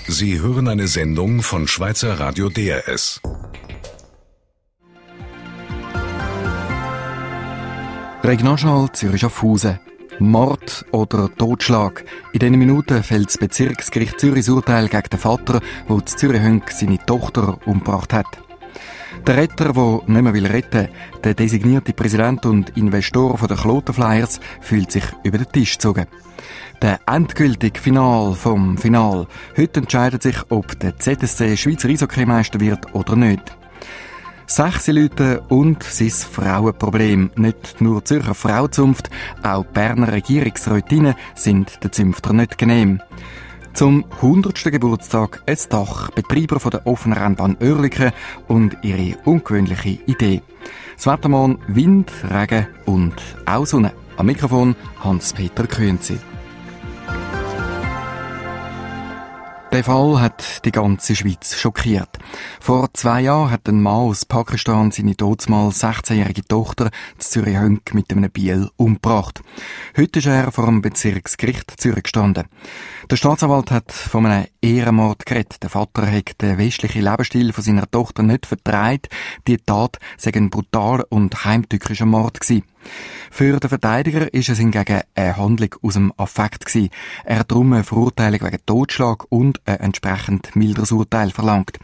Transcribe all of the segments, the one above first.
Sie hören eine Sendung von Schweizer Radio DRS. Regionaljournal Zürich-Schaffhausen. Mord oder Totschlag. In diesen Minuten fällt das Bezirksgericht Zürich das Urteil gegen den Vater, der in Zürich seine Tochter umgebracht hat. Der Retter, der nicht mehr retten will, der designierte Präsident und Investor der Kloten Flyers, fühlt sich über den Tisch gezogen. Der endgültige Final vom Final. Heute entscheidet sich, ob der ZSC Schweizer Eishockeymeister wird oder nicht. 6 Leute und sein Frauenproblem. Nicht nur die Zürcher Frauenzunft, auch die Berner Regierungsrätinnen sind den Zünftern nicht genehm. Zum 100. Geburtstag ein Dach, Betreiber von der offenen Rennbahn Oerlikon und ihre ungewöhnliche Idee. Das Wettermann, Wind, Regen und auch Sonne. Am Mikrofon Hans-Peter Künzi. Der Fall hat die ganze Schweiz schockiert. Vor 2 Jahren hat ein Mann aus Pakistan seine damals 16-jährige Tochter in Zürich-Hönk mit einem Biel umgebracht. Heute ist er vor dem Bezirksgericht Zürich gestanden. Der Staatsanwalt hat von einem Ehrenmord geredet. Der Vater hat den westlichen Lebensstil von seiner Tochter nicht vertreibt. Die Tat sei ein brutaler und heimtückischer Mord gewesen. Für den Verteidiger ist es hingegen eine Handlung aus dem Affekt gewesen. Er hat darum eine Verurteilung wegen Totschlag und ein entsprechend milderes Urteil verlangt.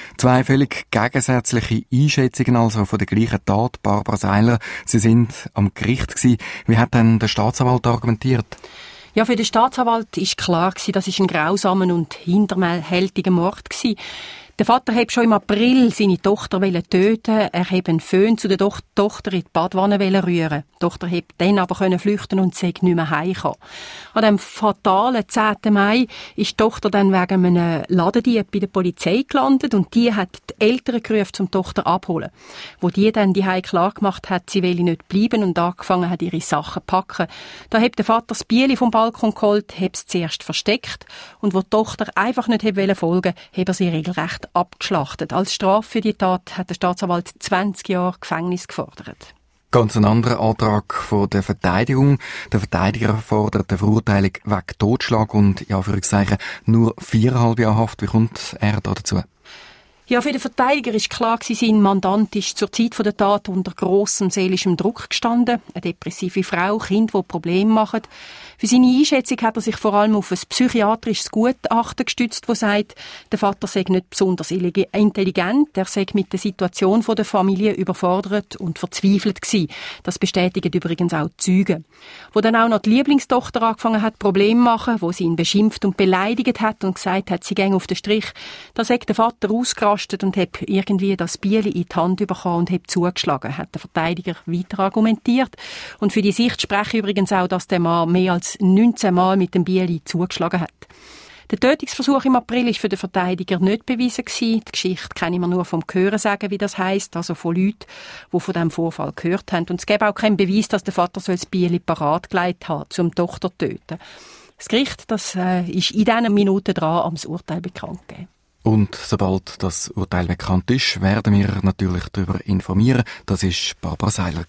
2 völlig gegensätzliche Einschätzungen also von der gleichen Tat. Barbara Seiler, Sie sind am Gericht gewesen. Wie hat denn der Staatsanwalt argumentiert? Ja, für den Staatsanwalt ist klar gewesen, das ist ein grausamer und hinterhältiger Mord gewesen. Der Vater hat schon im April seine Tochter töten. Er hat einen Föhn zu der Tochter in die Badwanne rühren. Die Tochter hat dann aber flüchten und sei nicht mehr heimgekommen. An dem fatalen 10. Mai ist die Tochter dann wegen einem Ladendieb bei der Polizei gelandet und die hat die Eltern gerufen, um die Tochter abholen. Wo die dann die Heim klar gemacht hat, sie will nicht bleiben und angefangen hat, ihre Sachen zu packen. Da hat der Vater das Bieli vom Balkon geholt, hat es zuerst versteckt und wo die Tochter einfach nicht folgen wollte, hat er sie regelrecht abgeschlachtet. Als Strafe für die Tat hat der Staatsanwalt 20 Jahre Gefängnis gefordert. Ganz ein anderer Antrag von der Verteidigung. Der Verteidiger fordert eine Verurteilung wegen Totschlag und, ja, für Anführungszeichen, nur 4,5 Jahre Haft. Wie kommt er da dazu? Ja, für den Verteidiger ist klar gewesen, sein Mandant ist zur Zeit der Tat unter grossem seelischem Druck gestanden. Eine depressive Frau, Kinder, die Probleme machen. Für seine Einschätzung hat er sich vor allem auf ein psychiatrisches Gutachten gestützt, das sagt, der Vater sei nicht besonders intelligent, er sei mit der Situation der Familie überfordert und verzweifelt gewesen. Das bestätigen übrigens auch die Zeugen. Wo dann auch noch die Lieblingstochter angefangen hat, Probleme zu machen, wo sie ihn beschimpft und beleidigt hat und gesagt hat, sie gehe auf den Strich, da sei der Vater ausgerastet und hat irgendwie das Bieli in die Hand bekommen und hat zugeschlagen, hat der Verteidiger weiter argumentiert. Und für die Sicht spreche übrigens auch, dass der Mann mehr als 19 Mal mit dem Bieli zugeschlagen hat. Der Tötungsversuch im April war für den Verteidiger nicht bewiesen gewesen. Die Geschichte kann ich mir nur vom Hören sagen, wie das heisst, also von Leuten, die von diesem Vorfall gehört haben. Und es gäbe auch keinen Beweis, dass der Vater das Bieli parat gelegt hat, um die Tochter zu töten. Das Gericht, das ist in diesen Minuten dran, am Urteil bekannt zu geben. Und sobald das Urteil bekannt ist, werden wir natürlich darüber informieren. Das war Barbara Seiler.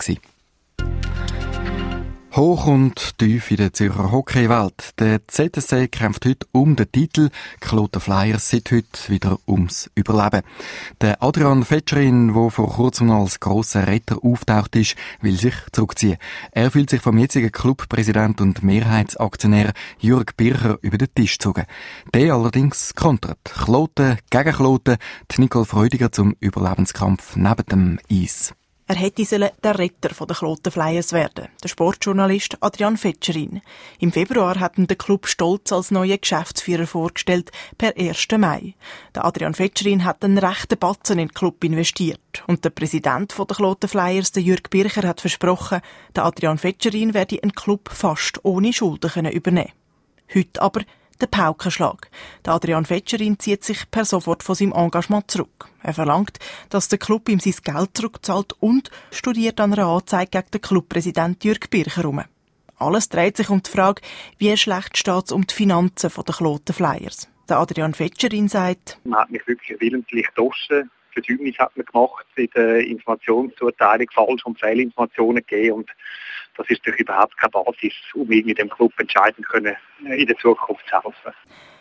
Hoch und tief in der Zürcher Hockeywelt. Der ZSC kämpft heute um den Titel. Die Kloten Flyers sind heute wieder ums Überleben. Der Adrian Vetscherin, der vor kurzem als grosser Retter auftaucht ist, will sich zurückziehen. Er fühlt sich vom jetzigen Clubpräsident und Mehrheitsaktionär Jürg Bircher über den Tisch gezogen. Der allerdings kontert. Kloten gegen Kloten, die Nicole Freudiger zum Überlebenskampf neben dem Eis. Er hätte der Retter der Kloten Flyers werden, der Sportjournalist Adrian Vetscherin. Im Februar hat ihn der Club stolz als neuen Geschäftsführer vorgestellt, per 1. Mai. Der Adrian Vetscherin hat einen rechten Batzen in den Club investiert. Und der Präsident der Kloten Flyers, der Jürg Bircher, hat versprochen, der Adrian Vetscherin werde einen Club fast ohne Schulden übernehmen. Heute aber der Paukenschlag. Der Adrian Vetscherin zieht sich per sofort von seinem Engagement zurück. Er verlangt, dass der Club ihm sein Geld zurückzahlt und studiert an einer Anzeige gegen den Clubpräsident Jürg Bircher herum. Alles dreht sich um die Frage, wie schlecht steht es um die Finanzen der Kloten Flyers. Der Adrian Vetscherin sagt: Man hat mich wirklich willentlich gedroschen. Versäumnis hat man gemacht in der Informationszuteilung, Falsch- und Fehlinformationen gegeben. Und das ist natürlich überhaupt keine Basis, um irgendwie dem Club entscheiden können, in der Zukunft zu helfen.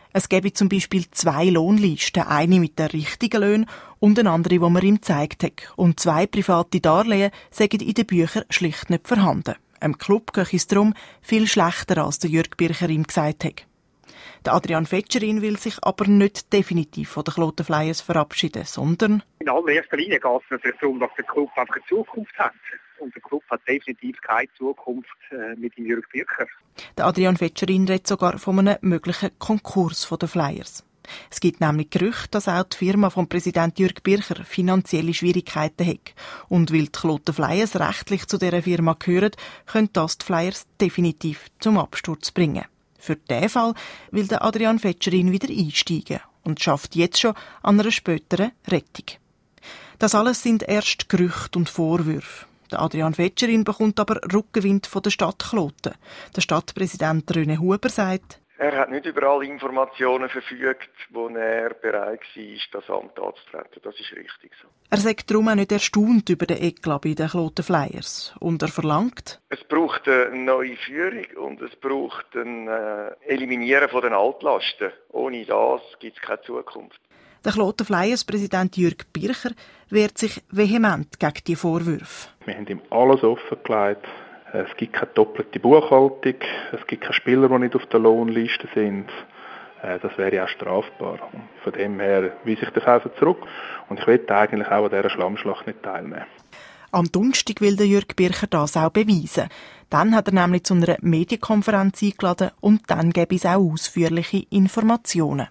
Es gäbe zum Beispiel 2 Lohnlisten, eine mit den richtigen Löhnen und eine andere, die man ihm gezeigt hat. Und 2 private Darlehen seien in den Büchern schlicht nicht vorhanden. Im Club gehe es darum viel schlechter, als der Jürg Bircher ihm gesagt hat. Der Adrian Vetscherin will sich aber nicht definitiv von den Kloten Flyers verabschieden, sondern in allererster Linie geht es natürlich darum, dass der Club einfach eine Zukunft hat. Und der Club hat definitiv keine Zukunft mit dem Jürg Bircher. Der Adrian Vetscherin redet sogar von einem möglichen Konkurs der Flyers. Es gibt nämlich Gerüchte, dass auch die Firma vom Präsident Jürg Bircher finanzielle Schwierigkeiten hat. Und weil die Kloten Flyers rechtlich zu dieser Firma gehören, können das die Flyers definitiv zum Absturz bringen. Für diesen Fall will der Adrian Vetscherin wieder einsteigen und schafft jetzt schon an einer späteren Rettung. Das alles sind erst Gerüchte und Vorwürfe. Der Adrian Vetscherin bekommt aber Rückenwind von der Stadt Kloten. Der Stadtpräsident René Huber sagt: Er hat nicht über alle Informationen verfügt, wo er bereit war, das Amt anzutreten. Das ist richtig so. Er sagt darum auch nicht erstaunt über den Eklat bei den Kloten Flyers. Und er verlangt: Es braucht eine neue Führung und es braucht ein Eliminieren von den Altlasten. Ohne das gibt es keine Zukunft. Der Kloten Flyers-Präsident Jürg Bircher wehrt sich vehement gegen die Vorwürfe. Wir haben ihm alles offengelegt. Es gibt keine doppelte Buchhaltung, es gibt keine Spieler, die nicht auf der Lohnliste sind. Das wäre auch strafbar. Und von dem her weise ich das also zurück. Und ich will eigentlich auch an dieser Schlammschlacht nicht teilnehmen. Am Donnerstag will der Jürg Bircher das auch beweisen. Dann hat er nämlich zu einer Medienkonferenz eingeladen und dann gäbe es auch ausführliche Informationen.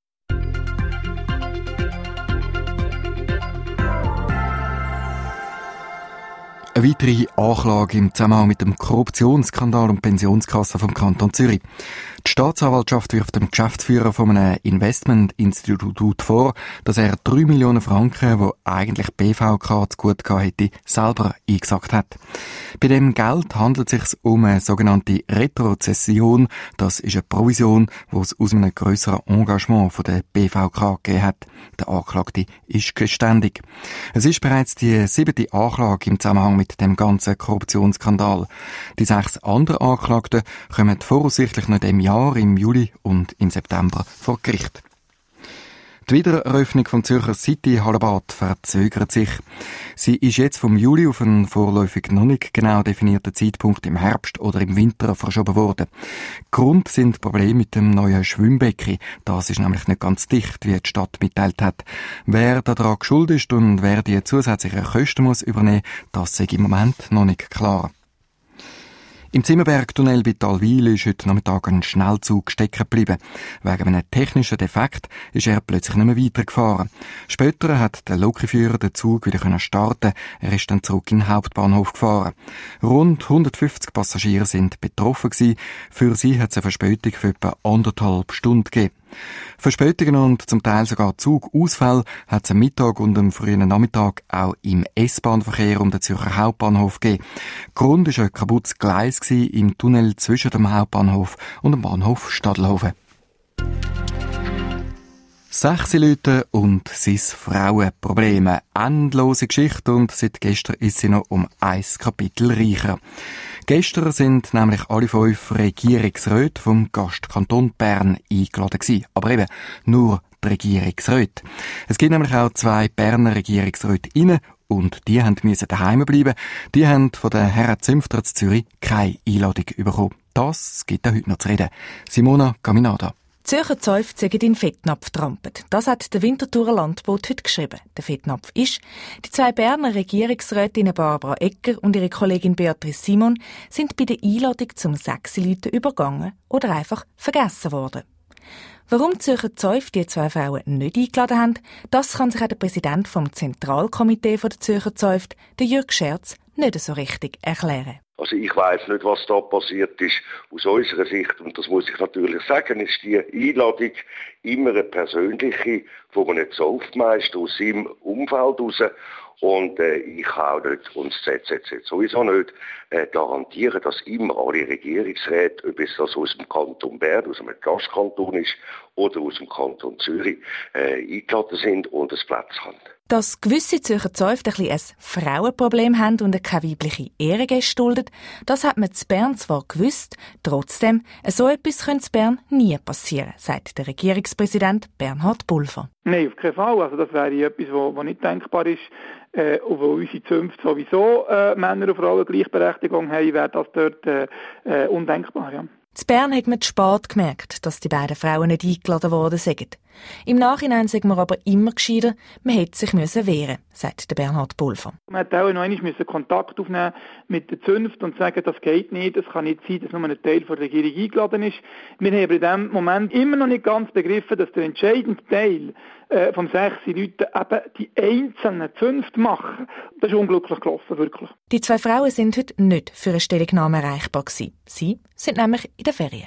Eine weitere Anklage im Zusammenhang mit dem Korruptionsskandal um Pensionskasse vom Kanton Zürich. Die Staatsanwaltschaft wirft dem Geschäftsführer von einem Investmentinstitut vor, dass er 3 Millionen Franken, die eigentlich BVK zu gut gehabt hätte, selber eingesackt hat. Bei dem Geld handelt es sich um eine sogenannte Retrozession. Das ist eine Provision, die es aus einem grösseren Engagement von der BVK gegeben hat. Der Anklagte ist geständig. Es ist bereits die 7. Anklage im Zusammenhang mit dem ganzen Korruptionsskandal. Die 6 anderen Anklagten kommen voraussichtlich noch in diesem Jahr, im Juli und im September vor Gericht. Die Wiedereröffnung vom Zürcher City-Hallenbad verzögert sich. Sie ist jetzt vom Juli auf einen vorläufig noch nicht genau definierten Zeitpunkt im Herbst oder im Winter verschoben worden. Grund sind Probleme mit dem neuen Schwimmbecken. Das ist nämlich nicht ganz dicht, wie die Stadt mitteilt hat. Wer daran schuld ist und wer die zusätzlichen Kosten muss übernehmen, das ist im Moment noch nicht klar. Im Zimmerbergtunnel bei Talwil ist heute Nachmittag ein Schnellzug stecken geblieben. Wegen einem technischen Defekt ist er plötzlich nicht mehr weitergefahren. Später hat der Lokführer den Zug wieder starten. Er ist dann zurück in den Hauptbahnhof gefahren. Rund 150 Passagiere sind betroffen gewesen. Für sie hat es eine Verspätung von etwa 1,5 Stunden gegeben. Verspätungen und zum Teil sogar Zugausfälle hat es am Mittag und am frühen Nachmittag auch im S-Bahn-Verkehr um den Zürcher Hauptbahnhof gegeben. Grund war ein kaputtes Gleis im Tunnel zwischen dem Hauptbahnhof und dem Bahnhof Stadelhofen. 6 Leute und sein Frauenprobleme. Endlose Geschichte und seit gestern ist sie noch um ein Kapitel reicher. Gestern sind nämlich alle 5 Regierungsräte vom Gastkanton Bern eingeladen gewesen. Aber eben nur die Regierungsräte. Es gibt nämlich auch 2 Berner Regierungsräte inne und die mussten daheim bleiben. Die haben von den Herren Zünfter zu Zürich keine Einladung bekommen. Das gibt auch heute noch zu reden. Simona Caminada. Zürcher Zäufe zeigen in Fettnapf trampet. Das hat der Winterthurer Landbot heute geschrieben. Der Fettnapf ist, die 2 Berner Regierungsrätinnen Barbara Egger und ihre Kollegin Beatrice Simon sind bei der Einladung zum 6 Leuten übergangen oder einfach vergessen worden. Warum die Zürcher Zäufe die 2 Frauen nicht eingeladen haben, das kann sich auch der Präsident vom Zentralkomitee der Zürcher Zäufe, der Jürg Scherz, nicht so richtig erklären. Also ich weiss nicht, was da passiert ist aus unserer Sicht. Und das muss ich natürlich sagen, ist die Einladung immer eine persönliche von einem Zolfmeister aus seinem Umfeld heraus. Und ich kann auch nicht, und das ZZZ sowieso nicht, garantieren, dass immer alle Regierungsräte, ob es das aus dem Kanton Bern, aus einem Gastkanton ist, oder aus dem Kanton Zürich, eingeladen sind und ein Platz haben. Dass gewisse Zürcher Zäufte ein Frauenproblem haben und keine weibliche Ehrengäste dulden, das hat man zu Bern zwar gewusst, trotzdem, so etwas könnte in Bern nie passieren, sagt der Regierungspräsident Bernhard Pulver. Nein, auf keinen Fall. Also das wäre etwas, was nicht denkbar ist. Und wo unsere Zünfte sowieso Männer und Frauen Gleichberechtigung haben, wäre das dort undenkbar. Ja. In Bern hat man zu spät gemerkt, dass die beiden Frauen nicht eingeladen worden sind. Im Nachhinein sagen wir aber immer gescheiter, man hätte sich wehren müssen, sagt der Bernhard Pulver. Man hätte auch noch einmal Kontakt aufnehmen mit der Zunft und sagen, das geht nicht, es kann nicht sein, dass nur ein Teil der Regierung eingeladen ist. Wir haben aber in diesem Moment immer noch nicht ganz begriffen, dass der entscheidende Teil von 6 Leuten eben die einzelnen Zünfte machen. Das ist unglücklich gelaufen, wirklich. Die 2 Frauen sind heute nicht für eine Stellungnahme erreichbar gewesen. Sie sind nämlich in der Ferien.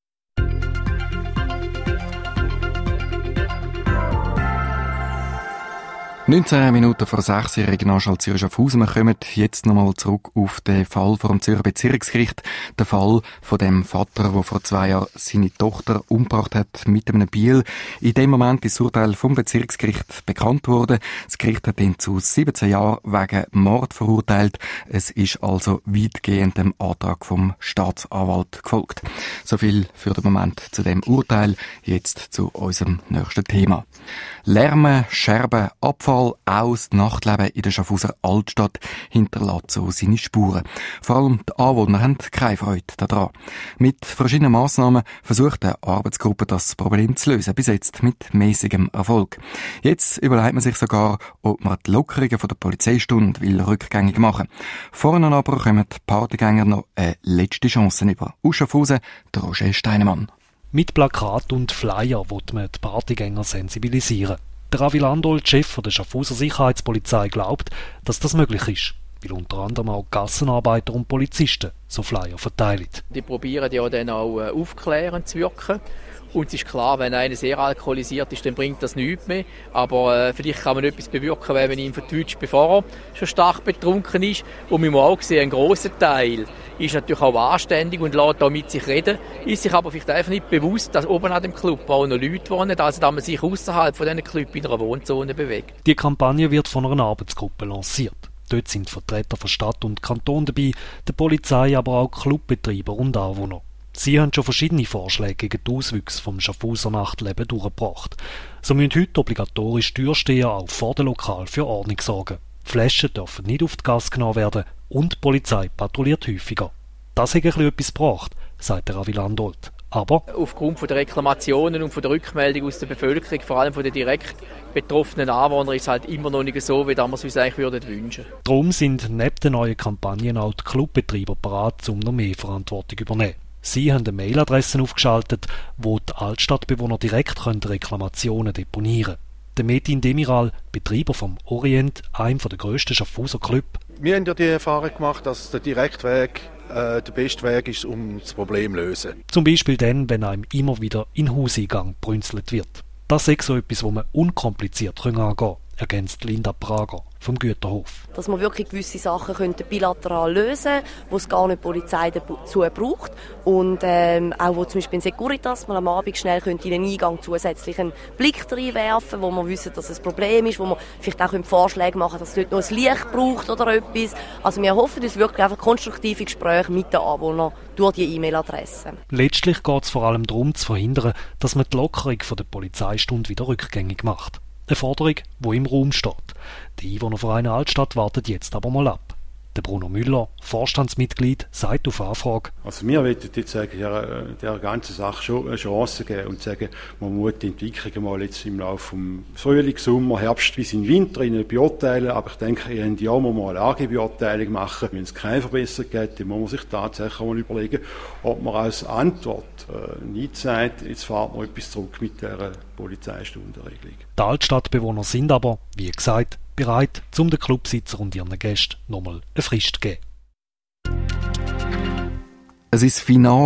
19 Minuten vor 6 Uhr, Regionalschall Zürich auf Hausen. Wir kommen jetzt nochmal zurück auf den Fall vor dem Zürcher Bezirksgericht. Der Fall von dem Vater, der vor 2 Jahren seine Tochter umgebracht hat mit einem Biel. In dem Moment ist das Urteil vom Bezirksgericht bekannt worden. Das Gericht hat ihn zu 17 Jahren wegen Mord verurteilt. Es ist also weitgehend dem Antrag vom Staatsanwalt gefolgt. So viel für den Moment zu dem Urteil. Jetzt zu unserem nächsten Thema. Lärm, Scherben, Abfall, auch das Nachtleben in der Schaffhauser Altstadt hinterlässt so seine Spuren. Vor allem die Anwohner haben keine Freude daran. Mit verschiedenen Massnahmen versucht die Arbeitsgruppe, das Problem zu lösen, bis jetzt mit mäßigem Erfolg. Jetzt überlegt man sich sogar, ob man die Lockerungen von der Polizeistunde rückgängig machen will. Vorne aber kommen die Partygänger noch eine letzte Chance über. Aus Schaffhausen, der Roger Steinemann. Mit Plakat und Flyer will man die Partygänger sensibilisieren. Der Ravi Landolt, Chef der Schaffhauser Sicherheitspolizei, glaubt, dass das möglich ist, weil unter anderem auch Gassenarbeiter und Polizisten so Flyer verteilen. Die probieren ja dann auch aufklärend zu wirken. Und es ist klar, wenn einer sehr alkoholisiert ist, dann bringt das nichts mehr. Aber vielleicht kann man etwas bewirken, wenn man ihn vertäuscht, bevor er schon stark betrunken ist. Und man muss auch sehen, ein grosser Teil ist natürlich auch anständig und lässt auch mit sich reden, ist sich aber vielleicht einfach nicht bewusst, dass oben an dem Club auch noch Leute wohnen, also dass man sich außerhalb von diesen Club in einer Wohnzone bewegt. Die Kampagne wird von einer Arbeitsgruppe lanciert. Dort sind Vertreter von Stadt und Kanton dabei, der Polizei, aber auch Clubbetreiber und Anwohner. Sie haben schon verschiedene Vorschläge gegen die Auswüchse vom Schaffhauser Nachtleben durchgebracht. So müssen heute obligatorisch Türsteher auch vor dem Lokal für Ordnung sorgen. Flaschen dürfen nicht auf die Gasse genommen werden und die Polizei patrouilliert häufiger. Das hat etwas gebracht, sagt der Ravi Landolt. Aber aufgrund der Reklamationen und von der Rückmeldung aus der Bevölkerung, vor allem von den direkt betroffenen Anwohnern, ist es halt immer noch nicht so, wie wir es uns eigentlich wünschen würden. Darum sind neben den neuen Kampagnen auch die Clubbetreiber bereit, um noch mehr Verantwortung zu übernehmen. Sie haben eine Mailadresse aufgeschaltet, wo die Altstadtbewohner direkt Reklamationen deponieren können. Der Metin Demiral, Betreiber vom Orient, einem der grössten Schaffhauser Club. Wir haben ja die Erfahrung gemacht, dass der Direktweg der beste Weg ist, um das Problem zu lösen. Zum Beispiel dann, wenn einem immer wieder in den Hauseingang brünzelt wird. Das ist so etwas, das man unkompliziert angehen kann, ergänzt Linda Prager vom Güterhof. Dass man wirklich gewisse Sachen bilateral lösen könnte, wo es gar nicht die Polizei dazu braucht. Und auch wo zum Beispiel in Securitas man am Abend schnell in den Eingang zusätzlich einen Blick reinwerfen, wo man wissen, dass es ein Problem ist, wo man vielleicht auch Vorschläge machen können, dass es dort noch ein Licht braucht oder etwas. Also wir hoffen, dass wirklich einfach konstruktive Gespräche mit den Anwohnern durch die E-Mail-Adresse. Letztlich geht es vor allem darum, zu verhindern, dass man die Lockerung von der Polizeistunde wieder rückgängig macht. Eine Forderung, die im Raum steht. Die Einwohnerverein Altstadt wartet jetzt aber mal ab. Der Bruno Müller, Vorstandsmitglied, sagt auf Anfrage: Also wir wollen jetzt sagen, der ganzen Sache schon eine Chance geben und sagen, man muss die Entwicklung mal jetzt im Laufe vom Frühling, Sommer, Herbst bis in den Winter beurteilen. Aber ich denke, in einem Jahr muss man eine Lagebeurteilung machen. Wenn es keine Verbesserung gibt, dann muss man sich tatsächlich mal überlegen, ob man als Antwort nicht sagt, jetzt fährt man etwas zurück mit dieser Polizeistundenregelung. Die Altstadtbewohner sind aber, wie gesagt, bereit, um den Clubsitzer und ihren Gästen nochmal eine Frist zu geben. Es ist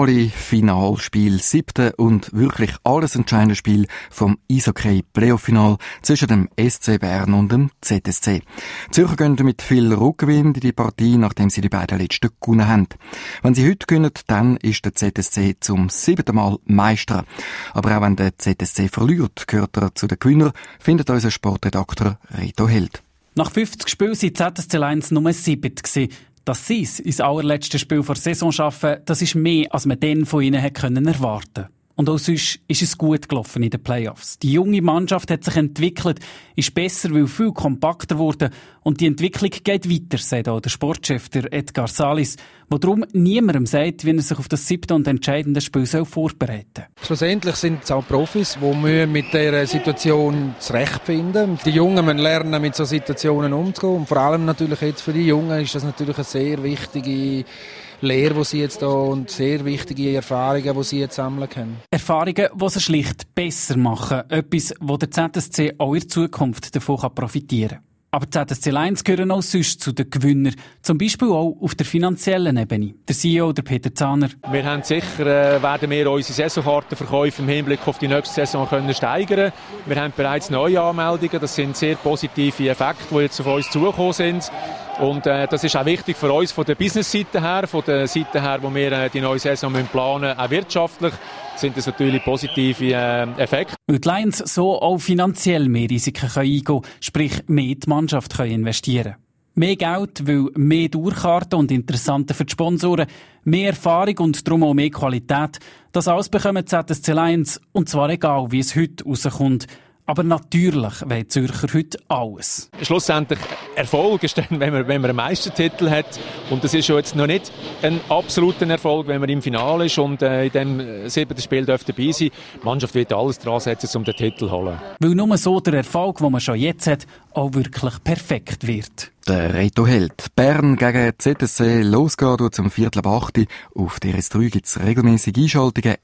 Finalspiel, 7. und wirklich alles entscheidende Spiel vom Eishockey-Playoff-Final zwischen dem SC Bern und dem ZSC. Die Zürcher gehen mit viel Rückenwind in die Partie, nachdem sie die beiden letzten gewonnen haben. Wenn sie heute gewinnen, dann ist der ZSC zum 7. Mal Meister. Aber auch wenn der ZSC verliert, gehört er zu den Gewinnern, findet unser Sportredakteur Reto Held. Nach 50 Spielen sind ZSC Lions Nummer 7 gewesen. Dass sie es ins allerletzte Spiel vor der Saison schaffen, das ist mehr, als man dann von ihnen hätte erwarten können. Und auch sonst ist es gut gelaufen in den Playoffs. Die junge Mannschaft hat sich entwickelt, ist besser, weil viel kompakter wurde. Und die Entwicklung geht weiter, sagt auch der Sportchef, der Edgar Salis, der darum niemandem sagt, wie er sich auf das 7. und entscheidende Spiel vorbereiten soll. Schlussendlich sind es auch Profis, die mit dieser Situation zurechtfinden. Die Jungen müssen lernen, mit solchen Situationen umzugehen. Und vor allem natürlich jetzt für die Jungen ist das natürlich eine sehr wichtige Lehre, die sie jetzt da und sehr wichtige Erfahrungen, die sie jetzt sammeln können. Erfahrungen, die sie schlicht besser machen. Etwas, wo der ZSC auch in Zukunft davon profitieren kann. Aber die ZSC Lions gehören auch sonst zu den Gewinnern. Zum Beispiel auch auf der finanziellen Ebene. Der CEO, der Peter Zahner. Wir haben sicher, werden wir unsere Saisonkartenverkäufe im Hinblick auf die nächste Saison können steigern. Wir haben bereits neue Anmeldungen. Das sind sehr positive Effekte, die jetzt auf uns zugekommen sind. Und das ist auch wichtig für uns von der Business-Seite her, von der Seite her, wo wir die neue Saison planen müssen, auch wirtschaftlich, sind das natürlich positive Effekte. Weil die Lions so auch finanziell mehr Risiken eingehen können, sprich mehr in die Mannschaft investieren können. Mehr Geld, weil mehr Durchkarten und interessanter für die Sponsoren, mehr Erfahrung und darum auch mehr Qualität. Das alles bekommen die ZSC Lions, und zwar egal, wie es heute rauskommt. Aber natürlich wollen Zürcher heute alles. Schlussendlich Erfolg ist dann, wenn man einen Meistertitel hat. Und das ist ja jetzt noch nicht ein absoluter Erfolg, wenn man im Finale ist und in dem 7. Spiel dabei sein dürfte. Die Mannschaft wird alles dran setzen, um den Titel zu holen. Weil nur so der Erfolg, den man schon jetzt hat, auch wirklich perfekt wird. Der Reto Held. Bern gegen ZSC losgeht zum 7:45. Auf DRS3 gibt es regelmäßige Einschaltungen.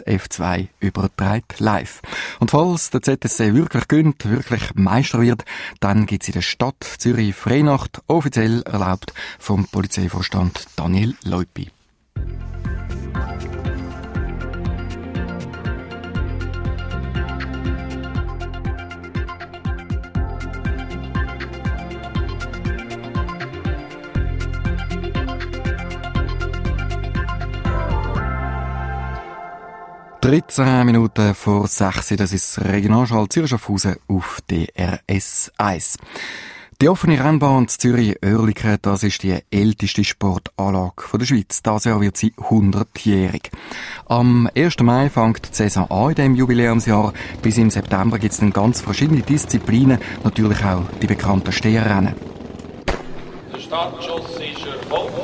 SF2 übertragen live. Und falls der ZSC wirklich gönnt, wirklich Meister wird, dann gibt es in der Stadt Zürich Freinacht, offiziell erlaubt vom Polizeivorstand Daniel Leupi. «13 Minuten vor 6 Uhr, das ist das Regionalschall Zürich-Schaffhausen auf DRS 1. Die offene Rennbahn Zürich-Oerlikon, das ist die älteste Sportanlage der Schweiz. Dieses Jahr wird sie 100-jährig. Am 1. Mai fängt die Saison an in diesem Jubiläumsjahr. Bis im September gibt es dann ganz verschiedene Disziplinen, natürlich auch die bekannten Steherrennen. Der Startschuss ist erfolgt.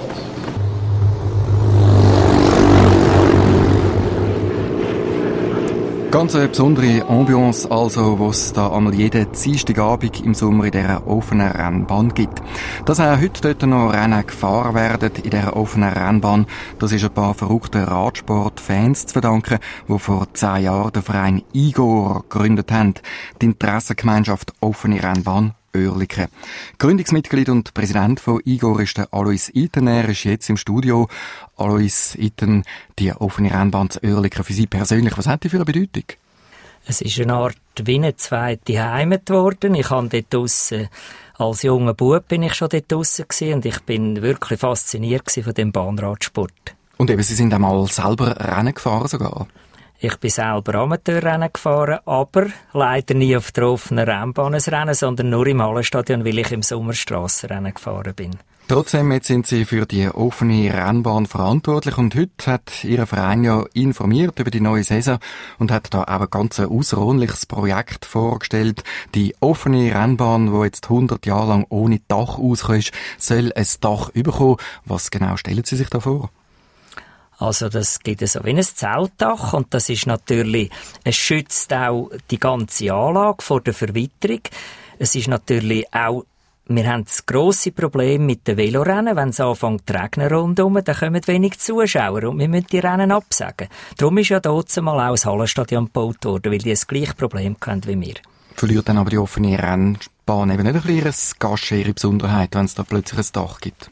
Ganz eine besondere Ambiance, also, was da einmal jeden Dienstagabend im Sommer in dieser offenen Rennbahn gibt. Dass auch heute dort noch Rennen gefahren werden in dieser offenen Rennbahn, das ist ein paar verrückten Radsportfans zu verdanken, die vor 10 Jahren den Verein Igor gegründet haben. Die Interessengemeinschaft Offene Rennbahn Oerlikon. Gründungsmitglied und Präsident von Igor ist der Alois Iten. Er ist jetzt im Studio. Alois Iten, die offene Rennbahn zu Oerlikon für Sie persönlich, was hat die für eine Bedeutung? Es ist eine Art wie eine zweite Heimat geworden. Ich habe dort draussen, als junger Bub bin ich schon dort draussen gewesen und ich bin wirklich fasziniert von dem Bahnradsport. Und eben, Sie sind einmal selber Rennen gefahren sogar? Ich bin selber Amateurrennen gefahren, aber leider nie auf der offenen Rennbahn ein Rennen, sondern nur im Hallenstadion, weil ich im Sommer Strassenrennen gefahren bin. Trotzdem, jetzt sind Sie für die offene Rennbahn verantwortlich und heute hat Ihr Verein ja informiert über die neue Saison und hat da auch ein ganz außerordentliches Projekt vorgestellt. Die offene Rennbahn, die jetzt 100 Jahre lang ohne Dach ausgekommen ist, soll ein Dach bekommen. Was genau stellen Sie sich da vor? Also das gibt so wie ein Zeltdach und das ist natürlich, es schützt auch die ganze Anlage vor der Verwitterung. Es ist natürlich auch, wir haben das grosse Problem mit den Velorennen. Wenn es anfängt zu regnen rundherum, dann kommen wenig Zuschauer und wir müssen die Rennen absagen. Darum ist ja dort mal auch das Hallenstadion gebaut worden, weil die das gleiche Problem haben wie wir. Verliert dann aber die offene Rennbahn eben nicht ein bisschen ihre Besonderheit, wenn es da plötzlich ein Dach gibt?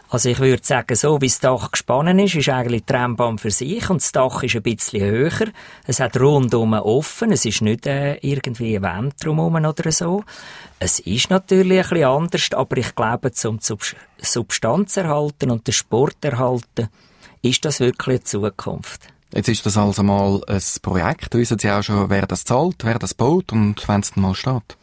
Also ich würde sagen, so wie das Dach gespannt ist eigentlich die Rennbahn für sich und das Dach ist ein bisschen höher. Es hat rundum offen, es ist nicht irgendwie eine Wand drumherum oder so. Es ist natürlich ein bisschen anders, aber ich glaube, zum Substanz erhalten und den Sport erhalten, ist das wirklich eine Zukunft. Jetzt ist das also mal ein Projekt. Wissen Sie auch schon, wer das zahlt, wer das baut und wenn es dann mal steht?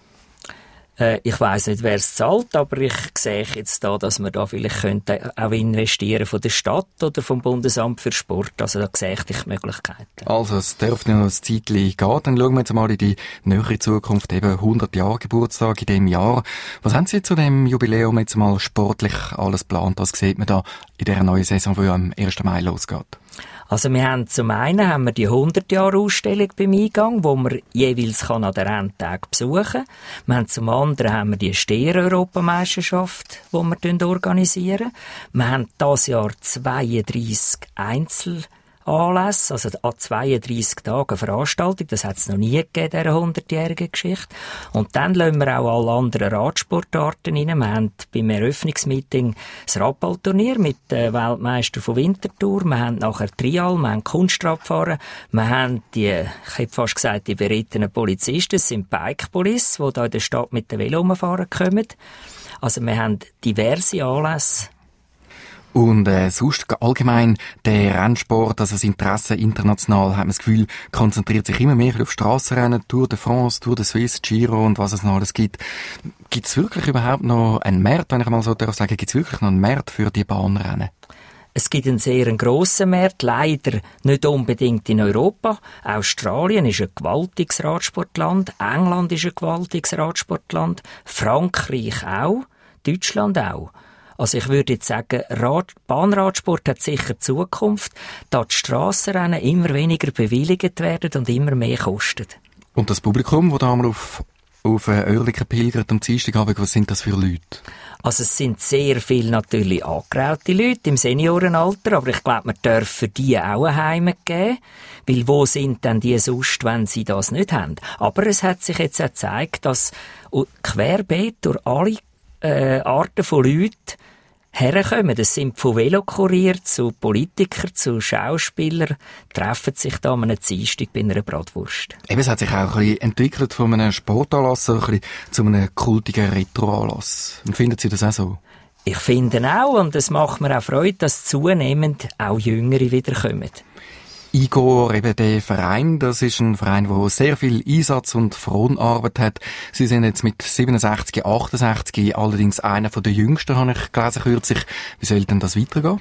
Ich weiss nicht, wer es zahlt, aber ich sehe jetzt da, dass wir da vielleicht könnten auch investieren von der Stadt oder vom Bundesamt für Sport. Also da sehe ich die Möglichkeiten. Also es dürfte noch ein Zeitchen gehen. Dann schauen wir jetzt mal in die nähere Zukunft, eben 100 Jahre Geburtstag in diesem Jahr. Was haben Sie zu dem Jubiläum jetzt mal sportlich alles geplant? Was sieht man da in dieser neuen Saison, die am 1. Mai losgeht? Also wir haben zum einen haben wir die 100-Jahre-Ausstellung beim Eingang, wo man jeweils an den Renntag besuchen kann. Wir haben zum anderen haben wir die Steher-Europameisterschaft, die wir organisieren. Wir haben dieses Jahr 32 Einzelanlässe, also an 32 Tagen Veranstaltung. Das hat es noch nie gegeben, in dieser 100-jährigen Geschichte. Und dann lassen wir auch alle anderen Radsportarten rein. Wir haben beim Eröffnungsmeeting das Radballturnier mit den Weltmeistern von Winterthur. Wir haben nachher Trial, wir haben Kunstradfahren. Wir haben ich hätte fast gesagt, die berittenen Polizisten. Das sind Bike Police, die hier in der Stadt mit dem Velo rumfahren kommen. Also wir haben diverse Anlässe. Und sonst allgemein der Rennsport, also das Interesse international, hat man das Gefühl, konzentriert sich immer mehr auf Strassenrennen, Tour de France, Tour de Suisse, Giro und was es noch alles gibt. Gibt es wirklich überhaupt noch einen Markt, wenn ich mal so darf sagen, gibt es wirklich noch einen Markt für die Bahnrennen? Es gibt einen sehr grossen Markt, leider nicht unbedingt in Europa. Australien ist ein gewaltiges Radsportland, England ist ein gewaltiges Radsportland, Frankreich auch, Deutschland auch. Also ich würde jetzt sagen, Bahnradsport hat sicher Zukunft, da die Strassenrennen immer weniger bewilligt werden und immer mehr kosten. Und das Publikum, das da einmal auf Oerlikon pilgert am Dienstagabend, was sind das für Leute? Also es sind sehr viele natürlich angegraute Leute im Seniorenalter, aber ich glaube, wir dürfen die auch ein Heim geben, weil wo sind denn die sonst, wenn sie das nicht haben? Aber es hat sich jetzt auch gezeigt, dass querbeet durch alle Arten von Leuten herkommen. Das sind von Velokurier zu Politikern, zu Schauspielern, treffen sich da an einem Dienstag bei einer Bratwurst. Eben, es hat sich auch ein bisschen entwickelt von einem Sportanlass ein bisschen zu einem kultigen Retroanlass. Und finden Sie das auch so? Ich finde auch, und es macht mir auch Freude, dass zunehmend auch Jüngere wiederkommen. Igor, eben der Verein, das ist ein Verein, der sehr viel Einsatz und Fronarbeit hat. Sie sind jetzt mit 67, 68, allerdings einer der jüngsten, habe ich gelesen kürzlich. Wie soll denn das weitergehen?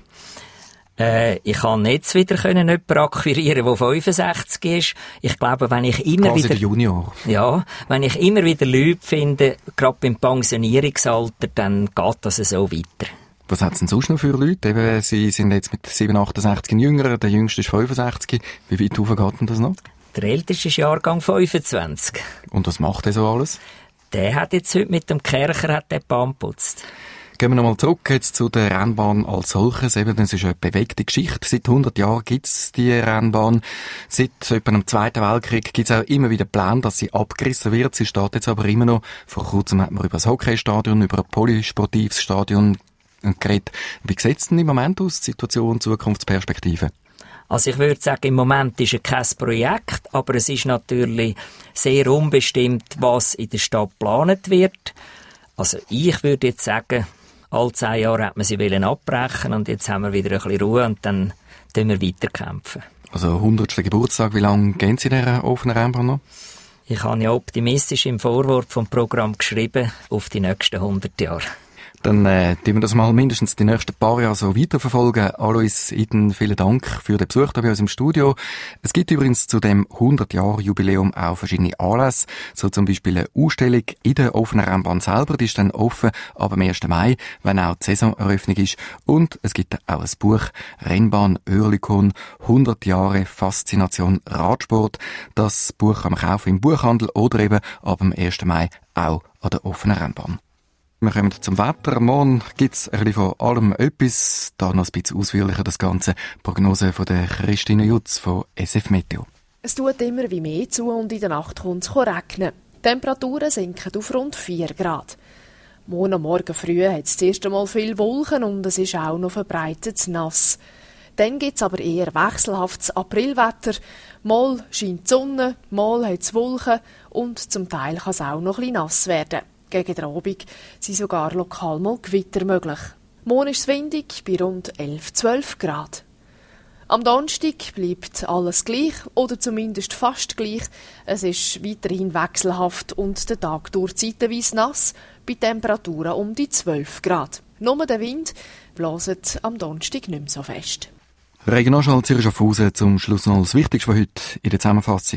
Ich kann jetzt wieder jemanden akquirieren, der 65 ist. Ich glaube, wenn ich immer quasi wieder... der Junior. Ja, wenn ich immer wieder Leute finde, gerade beim Pensionierungsalter, dann geht das so weiter. Was hat es denn sonst noch für Leute? Eben, Sie sind jetzt mit 67 jünger, der jüngste ist 65. Wie weit rauf geht denn das noch? Der älteste ist Jahrgang 25. Und was macht der so alles? Der hat jetzt heute mit dem Kercher die Bahn geputzt. Gehen wir nochmal zurück jetzt zu der Rennbahn als solches. Eben, das ist eine bewegte Geschichte. Seit 100 Jahren gibt es die Rennbahn. Seit etwa dem Zweiten Weltkrieg gibt es auch immer wieder Pläne, dass sie abgerissen wird. Sie steht jetzt aber immer noch. Vor kurzem hat man über das Hockeystadion, über ein polysportives Stadion geredet. Wie sieht es denn im Moment aus, die Situation, Zukunftsperspektive? Also ich würde sagen, im Moment ist es kein Projekt, aber es ist natürlich sehr unbestimmt, was in der Stadt geplant wird. Also ich würde jetzt sagen, alle 10 Jahre hat man sie abbrechen und jetzt haben wir wieder ein bisschen Ruhe und dann kämpfen wir weiterkämpfen. Also 100. Geburtstag, wie lange gehen Sie in dieser offenen Rennbahn noch? Ich habe ja optimistisch im Vorwort vom Programm geschrieben, auf die nächsten 100 Jahre. Dann tun wir das mal mindestens die nächsten paar Jahre so weiterverfolgen. Alois Iden, vielen Dank für den Besuch hier bei uns im Studio. Es gibt übrigens zu dem 100-Jahr-Jubiläum auch verschiedene Anlässe, so zum Beispiel eine Ausstellung in der offenen Rennbahn selber, die ist dann offen ab dem 1. Mai, wenn auch die Saisoneröffnung ist. Und es gibt auch ein Buch, Rennbahn Oerlikon, 100 Jahre Faszination Radsport. Das Buch kann man kaufen im Buchhandel oder eben ab dem 1. Mai auch an der offenen Rennbahn. Wir kommen zum Wetter. Morgen gibt's ein bisschen von allem etwas. Da noch ein bisschen ausführlicher das Ganze. Prognose von der Christine Jutz von SF Meteo. Es tut immer wie mehr zu und in der Nacht kommt es regnen. Die Temperaturen sinken auf rund 4 Grad. Morgen früh hat es das erste Mal viel Wolken und es ist auch noch verbreitet nass. Dann gibt es aber eher wechselhaftes Aprilwetter. Mal scheint die Sonne, mal hat es Wolken und zum Teil kann es auch noch ein bisschen nass werden. Gegen den Abend sind sogar lokal mal Gewitter möglich. Morgen ist es windig bei rund 11-12 Grad. Am Donnerstag bleibt alles gleich oder zumindest fast gleich. Es ist weiterhin wechselhaft und der Tag durch zeitweise nass bei Temperaturen um die 12 Grad. Nur der Wind bläst am Donnerstag nicht mehr so fest. Regionalschau Zürich Schaffhausen zum Schluss noch das Wichtigste von heute in der Zusammenfassung.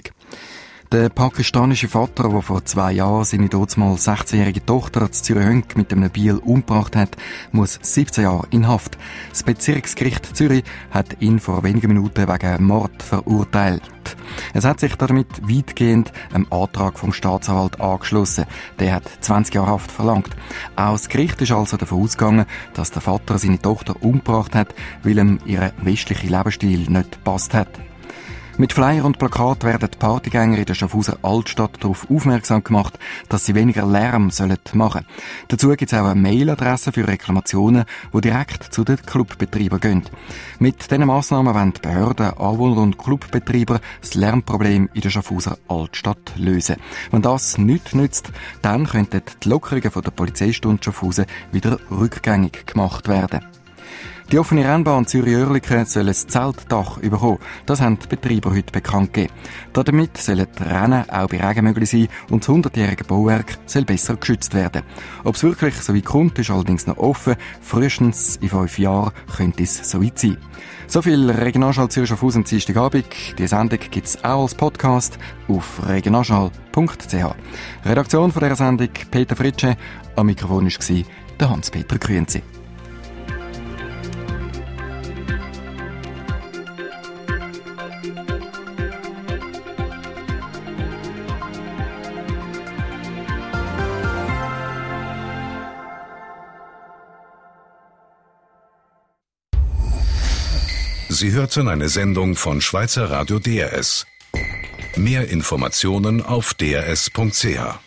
Der pakistanische Vater, der vor 2 Jahren seine damals 16-jährige Tochter zu Zürich mit einem Biel umgebracht hat, muss 17 Jahre in Haft. Das Bezirksgericht Zürich hat ihn vor wenigen Minuten wegen Mord verurteilt. Es hat sich damit weitgehend einem Antrag vom Staatsanwalt angeschlossen. Der hat 20 Jahre Haft verlangt. Auch das Gericht ist also davon ausgegangen, dass der Vater seine Tochter umgebracht hat, weil ihm ihr westlicher Lebensstil nicht gepasst hat. Mit Flyer und Plakat werden die Partygänger in der Schaffhauser Altstadt darauf aufmerksam gemacht, dass sie weniger Lärm machen sollen. Dazu gibt es auch eine Mailadresse für Reklamationen, die direkt zu den Clubbetreibern gehen. Mit diesen Massnahmen wollen die Behörden, Anwohner und Clubbetreiber das Lärmproblem in der Schaffhauser Altstadt lösen. Wenn das nichts nützt, dann könnten die Lockerungen von der Polizeistunde Schaffhausen wieder rückgängig gemacht werden. Die offene Rennbahn Zürich-Oerlikon soll ein Zeltdach bekommen. Das haben die Betreiber heute bekannt gegeben. Damit sollen die Rennen auch bei Regen möglich sein und das 100-jährige Bauwerk soll besser geschützt werden. Ob es wirklich so weit kommt, ist allerdings noch offen. Frühestens in 5 Jahren könnte es so weit sein. So viel Regionalschau Zürich Schaffhausen am Dienstagabend. Die Sendung gibt es auch als Podcast auf regionalschau.ch. Redaktion von dieser Sendung Peter Fritsche. Am Mikrofon war der Hans-Peter Grünzi. Sie hörten eine Sendung von Schweizer Radio DRS. Mehr Informationen auf drs.ch.